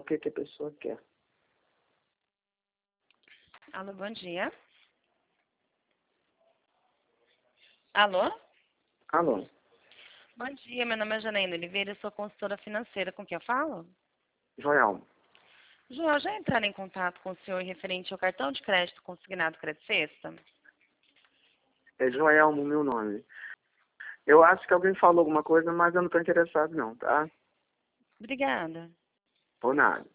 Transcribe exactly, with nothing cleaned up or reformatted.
o que, que a pessoa quer. Alô, bom dia. Alô? Alô? Bom dia, meu nome é Janaína Oliveira, eu sou consultora financeira. Com quem eu falo? Joelma. Joel, já entraram em contato com o senhor referente ao cartão de crédito consignado Crédito Sexta? É Joelma o meu nome. Eu acho que alguém falou alguma coisa, mas eu não estou interessado não, tá? Obrigada. Por nada.